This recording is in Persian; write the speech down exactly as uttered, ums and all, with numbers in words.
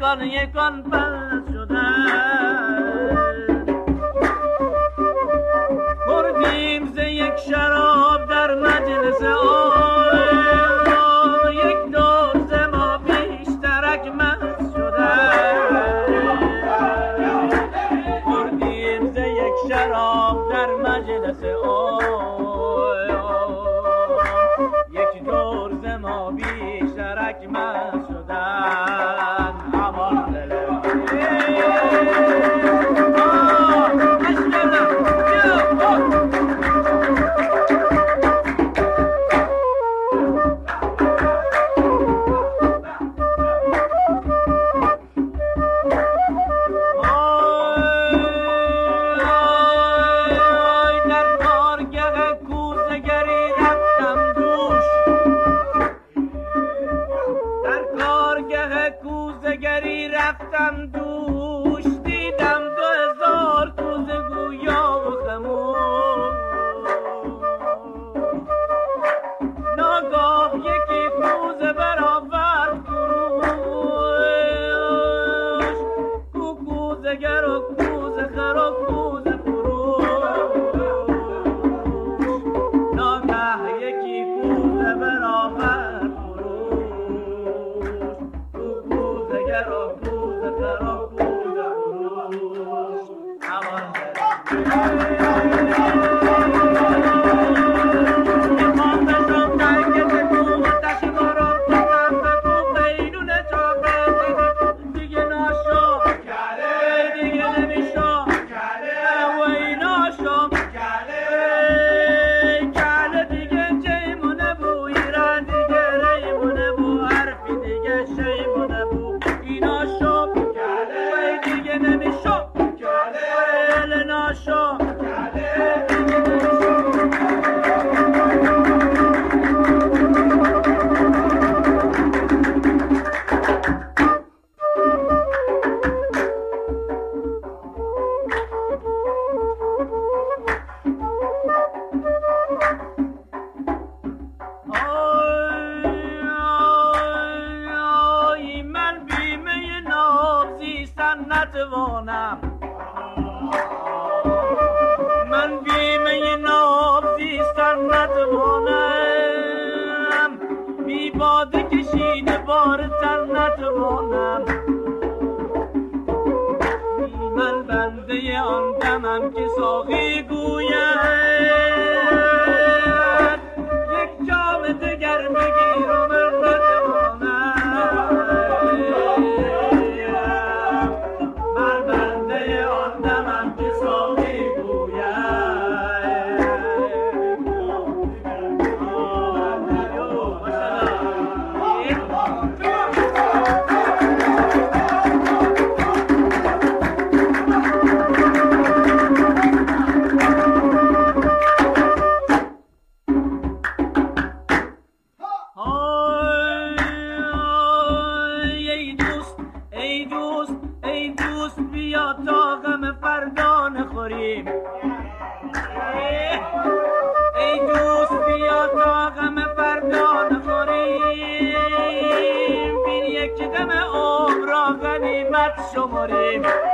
یکان یکان پس شدن. خوردیم ز یک شراب در مجلس آن، یک دور ز ما بیشترک مست شدن. خوردیم ز یک شراب در مجلس آن، یک دور ز ما بیشترک مست شدن. امان دلم رفتم دوش، دیدم دو هزار کوزه گویا و خموش. ناگاه یکی کوزه برآورد فروش، کو کوزه گر و کوزه خر و کوزه فروش. ناگاه یکی کوزه برآورد فروش، کو کوزه گر و نتوانم، من بیمه ناب زیستن نتوانم، بی باده کشیده بار تن نتوانم. من بنده آن دمم که ساقی گوید یک جام دگر بگیر و من نتوانم. بیا تا غم فردا نخوریم، ای دوست بیا تا غم فردا نخوریم، بین یک دم عمر را غنیمت شمریم.